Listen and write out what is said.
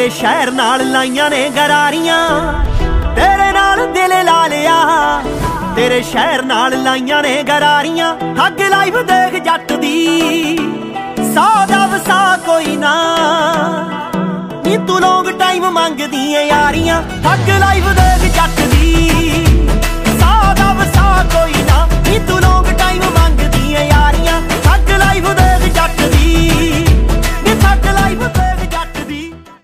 ਤੇਰੇ ਸ਼ਹਿਰ ਨਾਲ ਲਾਈਆਂ ਨੇ ਗਰਾਰੀਆਂ, ਤੇਰੇ ਨਾਲ ਦਿਲ ਲਾ ਲਿਆ। ਤੇਰੇ ਸ਼ਹਿਰ ਨਾਲ ਲਾਈਆਂ ਨੇ ਗਰਾਰੀਆਂ, ਠੱਗ ਲਾਈਵ ਦੇਖ ਜੱਟ ਦੀ। ਸੌ ਦਾ ਵਸਾ ਕੋਈ ਨਾ ਨੀ ਤੂੰ ਲੌਂਗ ਟਾਈਮ ਮੰਗਦੀ ਏ ਯਾਰੀਆਂ, ਠੱਗ ਲਾਈਵ ਦੇਖ ਜੱਟ